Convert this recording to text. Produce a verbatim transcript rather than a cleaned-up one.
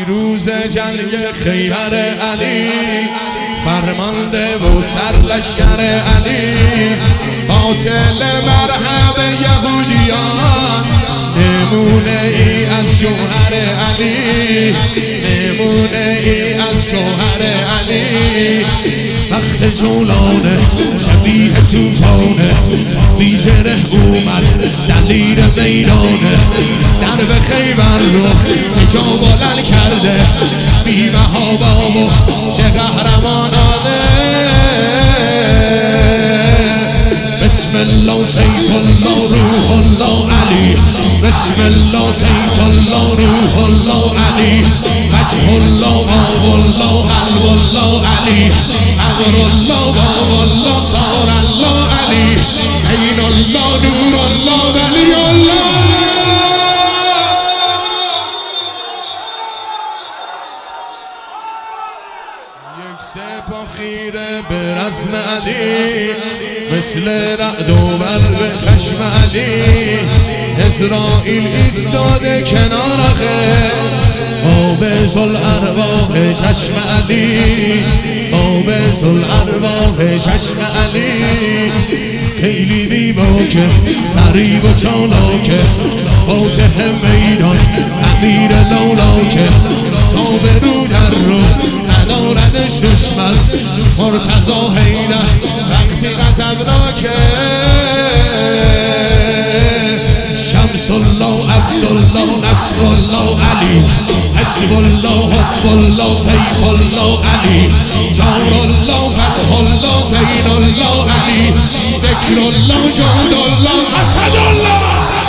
پیروز جنگ خیبر علی، فرمانده و سرلشکر علی، قاتل مرهم یهودیان، نمونه ای از جوهر علی، نمونه ای از جوهر علی. وقت جولانه شبیه توفانه، بی زره اومد دلیر میدانه، در به خیبر رو سجا بلند کرده، بی محابا و چه قهرمانانه. بسم الله سیف الله روح الله علی، بسم الله سیف الله روح الله علی، وجه الله باب الله قلب الله علی، امر الله باب الله صار الله علی، عین الله نور الله ولی الله. یک سپاه خیره به رزم علی، مثل رعد و برق خشم علی، اسرائیل ایستاده کنار آخه، قابض الارواح چشم علی، قابض الارواح چشم علی. خیلی بیباکه سریع و چالاکه، فاتح میدان امیر لولاکه، تا به رو در رو نداردش دشمن، مرتضی حیدر وقتی غضبناکه. شمس الله عبدالله نصر الله علی، حزب الله حزب الله سیف الله علی، جار الله فتح الله زین الله علی، ذکر الله جود الله حسد الله.